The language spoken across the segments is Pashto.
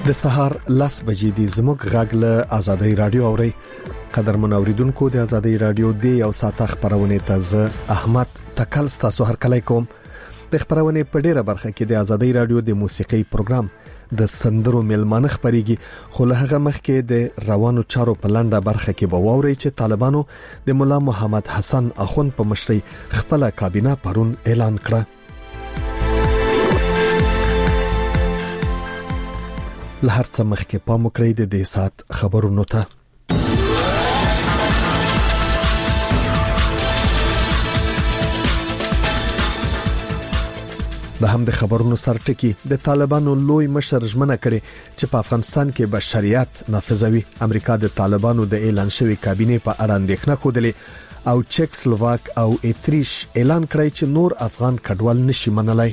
د سهار 10 بجې د زموږ غږ له آزادۍ رادیو اوري. قدرمن اوریدونکو د آزادۍ رادیو د یو ساعت خبرونه ته احمد تکل تاسو هر کله کوم. د خبرونه په ډیره برخه کې د آزادۍ رادیو د موسیقي پروګرام د سندرو ملمانه خبريږي، خو له هغه مخکې د روانو چارو په لنډه برخه کې به ووري چې طالبانو د مولا محمد حسن اخوند په مشرۍ خپل کابینه پرون اعلان کړه. لهر څه مخکې پام وکړئ د دې سات خبرونو ته. د هم د خبرونو سرټکی د طالبانو لوی مشر ژمنه کړي چې په افغانستان کې به شریعت نافذوي. امریکا د طالبانو د اعلان شوی کابینه په اړه اندېښنه خوده او چک سلوواک او اتریش اعلان کړی چې نور افغان کډوال نشي منلای.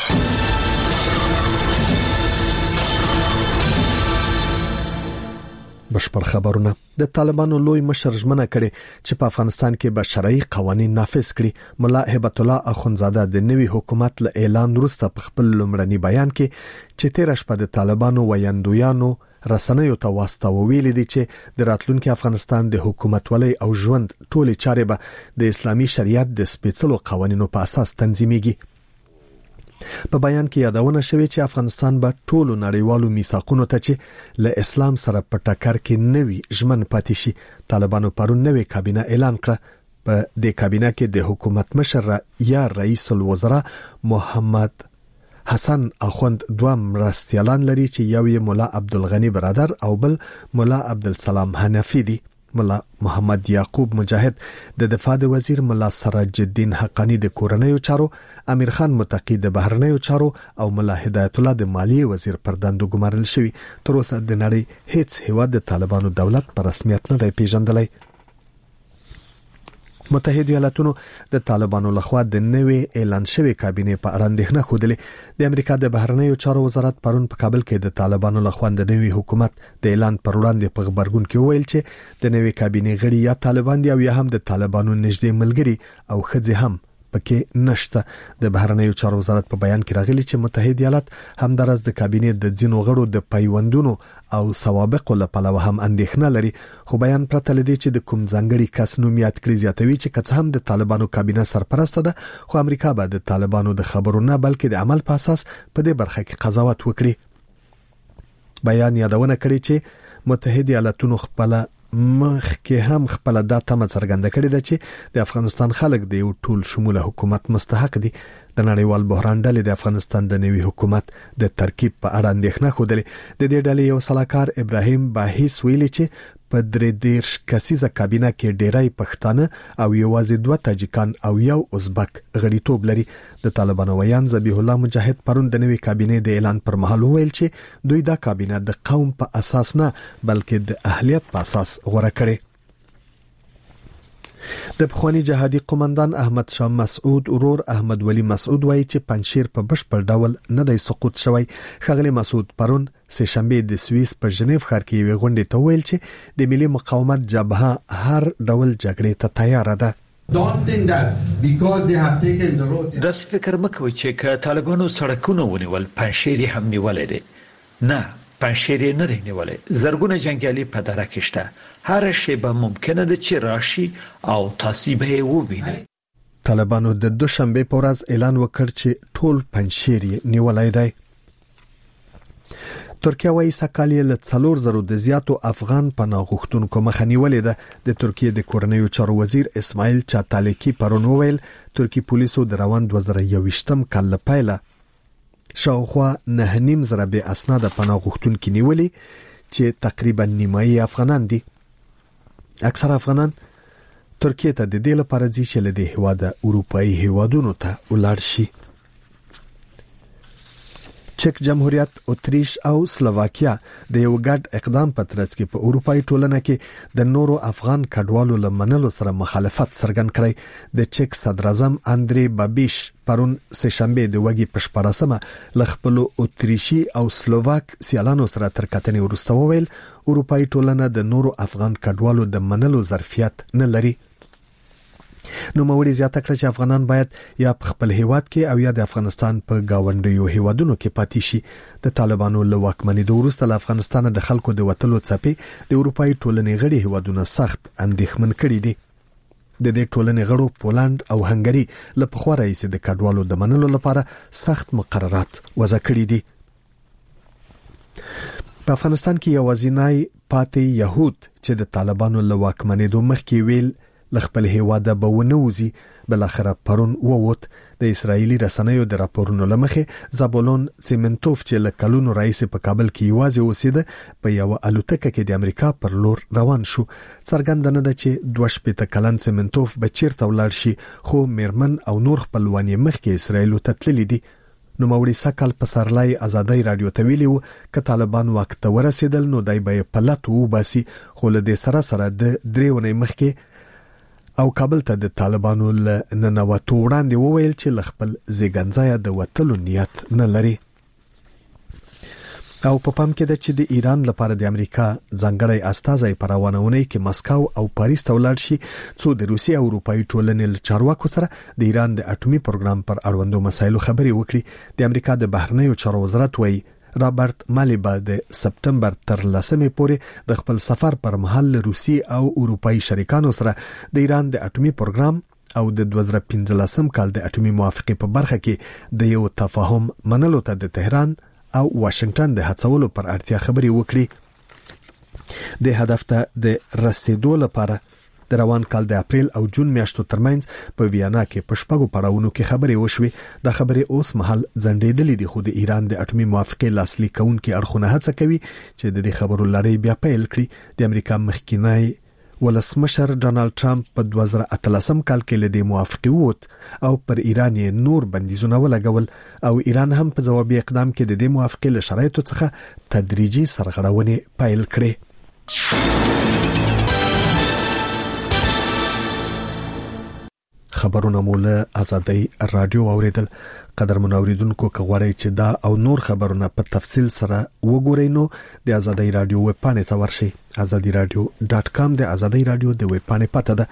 بشپړ خبرونه. د طالبانو لوی مشر ژمنه کړي چې په افغانستان کې به شرعي قوانين نافذ کړي. مولا هبت الله اخونزاده د نوي حکومت له اعلان وروسته په خپل لومړني بیان کې چې 13 شپه د طالبانو ویاندویانو رسنیو ته واسطه ویلي دي چې د راتلونکي افغانستان د حکومت ولې او ژوند ټولې چارې به د اسلامي شریعت د سپېڅلو قوانینو په اساس تنظیمېږي. په بیان کې یادونه شوې چې افغانستان به ټولو نړیوالو میثاقونو ته چې له اسلام سره په ټکر کې نوي ژمن پاتې شي. طالبانو پرون نوې کابینه اعلان کړه. په دې کابینه کې د حکومت مشر یا رئیس الوزرا محمد حسن اخوند دوه مرستیالان لري چې یو یې مولا عبدالغنی برادر او بل مولا عبدالسلام حنفی دي. مولا محمد یعقوب مجاهد د دفاع د وزیر مولا سراج الدین حقانی د کورنیو چارو، امیر خان متقی د بهرنیو چارو او مولا هدایت الله د مالیې وزیر پر دندو ګمارل شوی. تر اوسه د نړۍ هیڅ هیواد د طالبانو دولت په رسمیت نه دی پیژندلی. متحده ایالاتونو د طالبانو لخوا د نوې اعلان شوی کابینه په اړه اندېښنه خوده. د امریکا د بهرنیو چارو وزارت پرون په کابل کې د طالبانو لخوا د نوې حکومت د اعلان پر وړاندې په خبرګون کې ویل چې د نوې کابینه غړي یا طالبان دي او یا هم د طالبانو نږدې ملګري او خځې هم پکې نشته. د بهرنیو چارو وزارت په بیان کې راغلي چې متحده ایالات همدارس د کابینه د ځینو غړو د پیوندونو او سوابقو لپاره هم اندېښنه لري. خو بیان پرته لدی چې د کوم ځانګړي کس نوم یاد کړی زیاتوي چې کڅ هم د طالبانو کابینه سرپرست ده، خو امریکا به د طالبانو د خبرو نه بلکې د عمل په اساس په دې برخه کې قضاوت وکړي. بیان یادونه کړي چې متحده ایالاتونو خپل مخکې هم خپل د تمه څرګنده کړې ده چې د افغانستان خلک د یو ټول شموله حکومت مستحق دي. د نړیوال بحران ډلې د افغانستان د نوي حکومت د ترکیب په اړه اندېښنه خوده. د دې ډلې یو سلاکار ابراهیم باهیس ویلي چې په 33 کسیزه کابینه کې ډیری پښتانه او یوازې 2 تاجکان او یو ازبک غړیتوب لري. د طالبانو ویان ذبیح الله مجاهد پرون د نوي کابینه د اعلان پر مهال ویل چې دوی دا کابینه د قوم په اساس نه بلکې د اهلیت په اساس غوړه کړي. د پخوانی جهادي قومندان احمد شاه مسعود ورور احمد ولی مسعود وایي چې پنځشیر په بشپړ ډول نه دی سقوط شوی. ښاغلی مسعود پرون سه شنبه د سویس په ژنیف ښار کې یو غونډه ته ویل چې د ملي مقاومت جبهه هر ډول جګړې ته تیار ده. داس فکر مکوي چې که طالبانو سړکونه ونیول پنځشیر هم نیولې دي. نه، پنځشیر نه دی نیولې. زرګونه جنگیالي په دره کې شته. هر شی به ممکنه ده چې راشي او تاسو به ووینئ. طالبانو د دوشنبه په ورځ اعلان وکړ چې ټول پنځشیر نیولای دی. ترکیه وايي سکالی له 4000 د زیاتو افغان پناه غوښتونکو مخه نیولې ده. د ترکیه د کورنیو چارو وزیر اسماعیل چاتالیکی پرون وویل ترکی پولیسو د روان 2021م کال لپاره شاوخوا 9.5 زره به اسناد پناه غوښتونکو نیولې چې تقریبا نیمایي افغانان دي. اکثر افغانان ترکیه ته د دې لپاره ځي چې له دې هیواده اروپאי هیوادونو ته ولاړ شي. چک جمهوریت، اتریش او سلوواکیا د یو ګډ اقدام په ترڅ کې په اروپאי ټولنه کې د نورو افغان کډوالو لمنلو سره مخالفت څرګند کړی. د چک صدر اعظم اندری بابیش پرون سه شنبه د وګي پښپارسمه لخپلو اتریشي او سلوواک سیالانو سره تر کتنې ورسته وویل اروپאי ټولنه د نورو افغان کډوالو د منلو ظرفیت نه لري. نو موري زیاته کړ چې افغانان باید یا په خپل هیواد کې او یا د افغانستان په گاونډیو هیوادونو کې پاتې شي. د طالبانو له واکمنۍ وروسته له افغانستان د خلکو د وټلو څپې د اروپאי ټولنې غړي هیوادونه سخت اندېښمن کړي دي. د دې ټولنې غړو پولند او هنګري له پخوا راهیسې د کډوالو د منلو لپاره سخت مقررات وضع کړي دي. په افغانستان کې یوازینی پاتې يهود چې د طالبانو له واکمنۍ مخکې ویل خپل هیواد به ونوزي بل اخر پرون ووت. د اسرایلی رسنیو د راپورونو لمخه زابولون سیمنټوف چې له کلونو رئیس په کابل کې یوازې اوسېده په یو الوتکه کې د امریکا پر لور روان شو. څرګندنه ده چې 22 کلن سیمنټوف به چیرته ولاړ شي خو میرمن او نور خپلوان مخکې اسرایل ته تللی دي. نو موري سکل په سرلای ازادي رادیو ته ویلو ک طالبان وخت ورسېدل نو دای به پلت و باسي خو له دې سره د دریونې مخکې او کابل ته د طالبانو ننواتو وړاندې وویل چې خپل زیګنځای د وټلو نیت نه لري. او په پام کې ده چې د ایران لپاره د امریکا ځانګړی استازی په روانونه کې مسکو او پاریس ته ولاړ شي څو د روسي او اروپאי ټولنې له چارواکو سره د ایران د اټومي پروګرام پر اړوندو مسایلو خبرې وکړي. د امریکا د بهرنیو چارو وزارت وایي رابرټ مالیبا د سپټمبر تر 10مې پورې د خپل سفر پر مهال روسي او اروپאי شریکانو سره د ایران د اټومي پروګرام او د 2015 کال د اټومي موافقې په برخه کې د یو تفاهم منلو ته د تهران او واشنگټن د هڅولو پر اړتیا خبرې وکړي. د هدف ته د رسیدو لپاره د روان کال د اپریل او جون میاشتو ترمنځ په ویانا کې په شپږو پړاوونو کې خبرې وشوي. د خبرې اوس مهال ځنډېدلې دي خو د ایران د اټومي موافقې لاسلیک کونکي اړخونه هڅه کوي چې د دې خبرو لړۍ بیا پیل کړي. د امریکا مخکینی ولسمشر ډانلډ ټرمپ په 2013 کال کې له دې موافقې ووت او پر ایران یې نور بندیزونه ولګول او ایران هم په جوابي اقدام کې د دې موافقې له شرایطو څخه تدریجي سرغړونې پیل کړې. خبرونه مولا ازادي رادیو اوریدل. قدر منوریدونکو کغوړی چې دا او نور خبرونه په تفصیل سره وګورئ نو د ازادي رادیو ویب پاڼې ته ورشئ. azadiradio.com د ازادي رادیو د ویب پاڼې پته ده.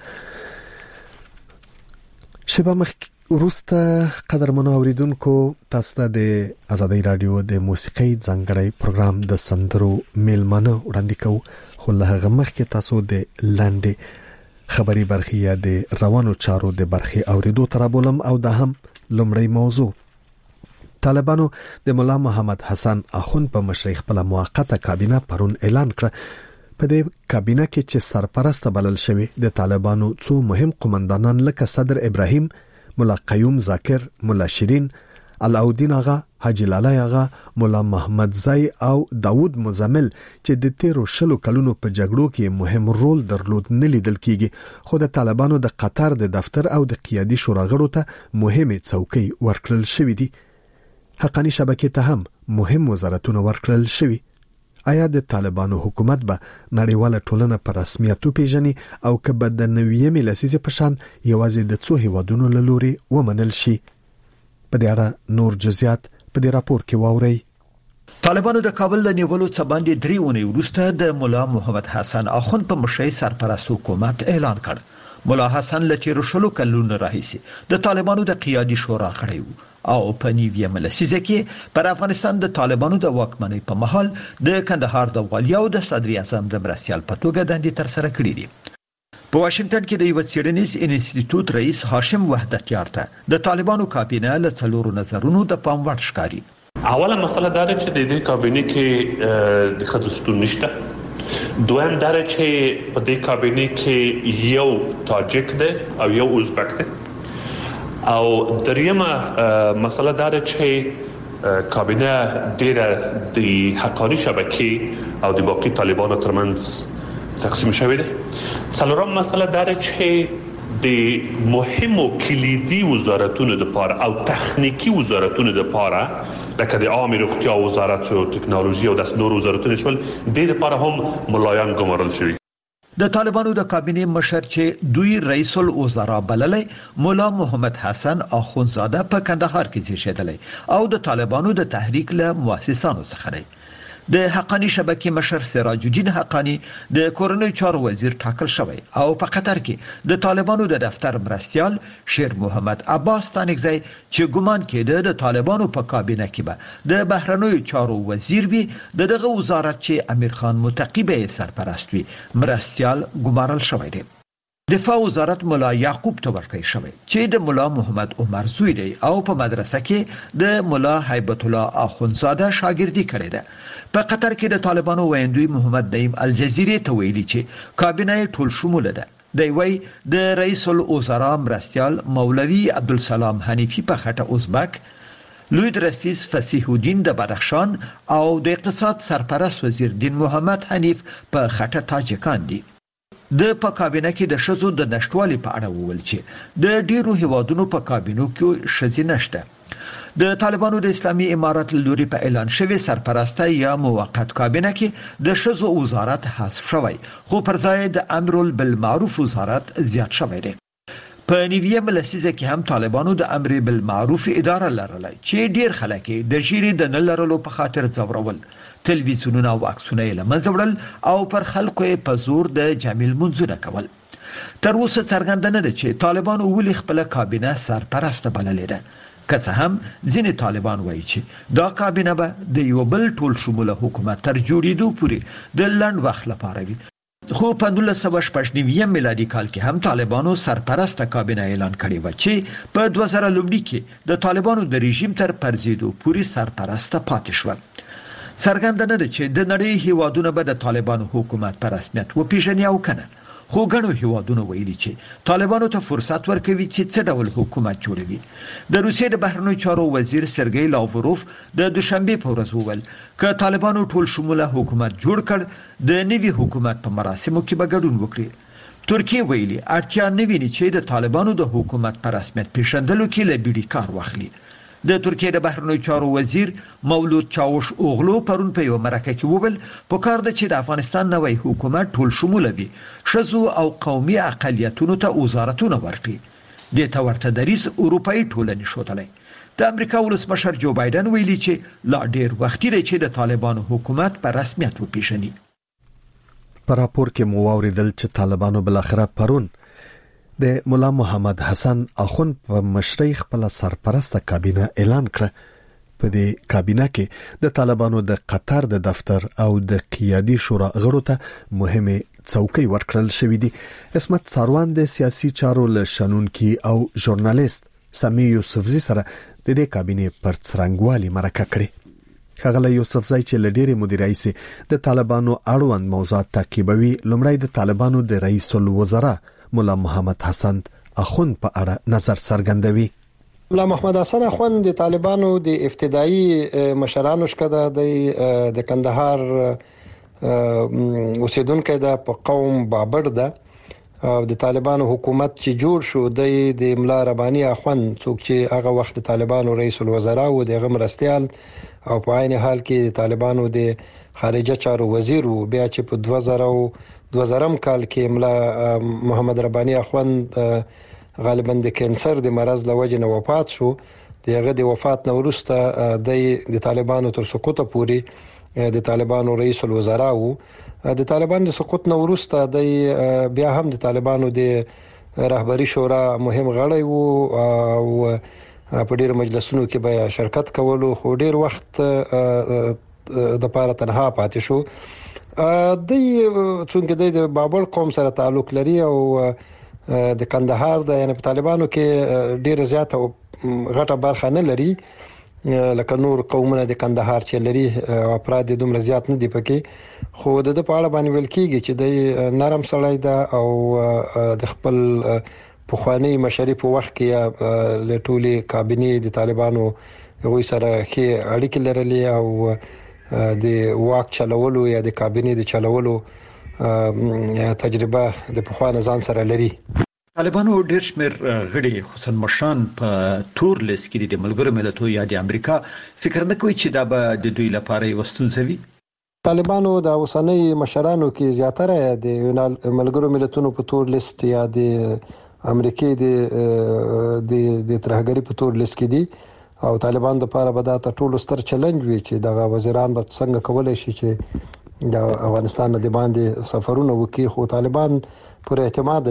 شبه مخ ورسته قدر منوریدونکو تاسو ته د ازادي رادیو د موسیقي ځانګړی پروګرام د سندرو میلمانه وړاندې کوو. خو له هغه مخکې تاسو د لاندې خبري برخه یا د روانو چارو د برخه اوریدو تر بولم او د هم لومړی موضوع طالبانو د مولا محمد حسن اخون په مشرۍ خپل موقته کابینه پرون اعلان کړ. په دې کابینه کې چې سرپرست بلل شوی د طالبانو څو مهم قومندانان لکه صدر ابراهیم، مولا قیوم ذاکر، مولا شیرین، علاؤالدین آغا، حاجی لالی آغا، مولا محمد زای او داود مزمل چې د 13 کلونو په جګړو کې مهم رول درلود نه لیدل کیږي خو د طالبانو د قطر د دفتر او د قیادي شورا غړو ته مهمه څوکۍ ورکړل شوې دي. حقانی شبکې ته هم مهم وزارتونه ورکړل شوي. آیا د طالبانو حکومت به نړیواله ټولنه په رسمیت پیژني او کبه د 9مې لسیزې په شان یوازې د څو هیوادونو له لوري ومنل شي؟ په دې اړه نور جزئیات په دې راپور کې واورئ. طالبانو د کابل له نیولو څخه باندې 3 اونۍ وروسته د مولا محمد حسن اخون په مشرۍ سرپرست حکومت اعلان کړ. مولا حسن له 13 کلونو راهیسې د طالبانو د قیادي شورا غړی و او په 9مې لسیزه کې پر افغانستان د طالبانو د واکمنۍ په مهال د کندهار د والیو د صدر اعظم د مرستیال په توګه دندې تر سره کړې دي. په واشنگټن کې د یو څېړنیز انسټیټیوټ رئیس هاشم وحدتیار ته د طالبانو کابینه له څلورو نظرونو د پام وړ ښکاري. اوله مسله دا ده چې د دې کابینه کې د خدستون نشته. دویم دا ده چې په دې کابینه کې یو تاجک ده او یو ازبک ده. او دریمه مسله دا ده چې کابینه ډیره د حقانی شبکې او د باقي طالبانو ترمنځ تقسیم شوی ده. څلورم مسله دا ده چې د مهمو کلیدي وزارتونو لپاره او تخنیکی وزارتونو لپاره لکه د عامه روغتیا وزارت او ټکنالوژي او د نورو وزارتونو شول د لپاره هم ملایان ګمارل شوی. د طالبانو د کابینه مشر چې دوی رئیس الوزرا بللی مولا محمد حسن اخونزاده په کندهار کې زیږیدلی او د طالبانو د تحریک له مؤسسانو څخه دی. د حقانی شبکې مشر سراج الدین حقانی د کورنۍ چارو وزیر ټاکل شوی او په قطر کې د طالبانو د دفتر مرستيال شیر محمد عباس تانکزی چې ګومان کېده د طالبانو په کابینه کې به د بهرنیو چارو وزیر وي دغه وزارت چې امیر خان متقی به سرپرست وي مرستيال ګمارل شوی دی. دفاع وزارت مولا یعقوب ته ورکړی شوی چې د مولا محمد عمر زوی دی او په مدرسه کې د مولا هیبت الله اخونزاده شاګردي کړې ده. په قطر کې د طالبانو ویندوی محمد نعیم الجزیرې ته ویلي چې کابینه ټول شموله ده. دی وی د رئیس الوزرا مرستيال مولوی عبدالسلام حنیفی په خټه ازبک، لوی رئیس فصیح الدین د بدخشان او د اقتصاد سرپرست وزیر دین محمد حنیف په خټه تاجکان دي. د په کابینه کې د شذو د نشټوالي په اړه وویل چې د ډیرو هیوادونو په کابینو کې شذې نشته. د طالبانو د اسلامي امارات لوري په اعلان شوی سرپرسته یا موقت کابینه کې د شذو وزارت حذف شوی خو پر ځای د امر بالمعروف وزارت زیات شوی دی. په نیویه ملسیزه کې هم طالبانو د امر بالمعروف اداره لرله چې ډیر خلک د جیری د نلرلو په خاطر ځورول، تلویزیونونه او عکسونه یې لمنځه وړل او پر خلکو یې په زور د جمیل منځونه کول. تر اوسه څرګنده نه ده چې طالبانو ولې خپل کابینه سرپرسته بللې ده، که څه هم ځینې طالبان وایي چې دا کابینه به د یو بل ټول شموله حکومت تر جوړېدو پورې د لنډ وخت لپاره وي. خو په 1999 میلادي کال کې هم طالبانو سرپرسته کابینه اعلان کړې و چې په 2000 کې د طالبانو د رژیم تر پرځېدو پورې سرپرسته پاتې شو. څرګنده نه ده چې د نړۍ هیوادونه به د طالبانو حکومت په رسمیت وپیژني او کنه، خو ګڼو هیوادونو ویلي چې طالبانو ته فرصت ورکوي چې څه ډول حکومت جوړوي. د روسیې د بهرنیو چارو وزیر سرګی لاوروف د دوشنبه په ورځ وویل چې طالبانو ټول شموله حکومت جوړ کړ، د نوي حکومت په مراسمو کې به ګډون وکړي. ترکیه ویلي اړتیا نه ویني چې د طالبانو د حکومت په رسمیت پیژندلو کې له بیړې کار واخلي. د ترکیه د بهرنیو چارو وزیر مولود چاوش اوغلو پرون په یو مرکه کې وویل په کار د چې د افغانستان نوې حکومت ټول شموله وي، شذو او قومي اقلیتونو ته وزارتونه ورکړي. د تورته دریس اروپאי ټولنې شوتلې. د امریکا ولسمشر جو بایدن ویلي چې لا ډیر وخت لري چې د طالبانو حکومت په رسمیت وپیژني. په راپور کې مو واوریدل چې طالبانو بلاخره پرون د مولا محمد حسن اخون په مشرۍ خپل سرپرسته کابینه اعلان کړ. په دې کابینه کې د طالبانو د قطر د دفتر او د قیادي شورا غړو ته مهمه څوکۍ ورکړل شوې دي. اسمت ساروان د سیاسي چارو له شنونکي او ژورنالیست سامي یوسفزي سره د دې کابینه پر څرنګوالي مرکه کړې. خغله یوسفزي چې لډيري مدیرای سي د طالبانو اړوند موضوعات تعقیبوي، لمړی د طالبانو د رئیس الوزرا مولا محمد حسن اخون په اړه نظر څرګندوي. مولا محمد حسن اخون د طالبانو د ابتدایي مشرانو څخه د کندهار اوسیدونکو د قوم بابر ده او د طالبانو حکومت چې جوړ شو د مولا رباني اخون څوک چې هغه وخت د طالبانو رئیس الوزرا او د مرستيال او په عین حال کې د طالبانو د خارجه چارو وزیر او بیا چې په 2000 کال کې مولا محمد رباني اخون غالبا د کینسر د مرض لوجه نه وفات شو. دغه د وفات نه وروسته د طالبانو تر سقوط پورې د طالبانو رئیس الوزرا او د طالبانو د سقوط نه وروسته د بیا هم د طالبانو د رهبری شورا مهم غړی وو او په ډیر مجلسونو کې به شرکت کولو، خو ډیر وخت د پاره تنها پاتې شو. څنګه د بابل قوم سره تعلق لري او د کندهار د یعنی په طالبانو کې ډیر زیاته غټه برخه نه لري لکه نور قومونه د کندهار چې لري، افراد دومره زیات نه دي پکې، خو د په اړه باندې ویل کیږي چې د نرم سړی ده او د خپل پخوانی مشري په وخت کې له ټولي کابینه د طالبانو غوي سره کې اړیکې لرلې او د واک چلولو یا د کابینه د چلولو تجربه د پخوانه ځان سره لري. طالبانو ډیر شمیر غړي خصوصا مشران په تور لیست کې د ملګرو ملتونو یا د امریکا فکر نه کوي چې دا به د دوی لپاره وستونزه وي. طالبانو د اوسنۍ مشرانو کې زیاتره د ملګرو ملتونو په تور لیست یا د امریکای د ترهګری په تور لیست کې دي. او طالبان لپاره به دا ټولو ستر چیلنج وي چې د وزیران به څنګه کولای شي چې د افغانستان د باندې سفرونه وکړي، خو طالبان پر اعتماد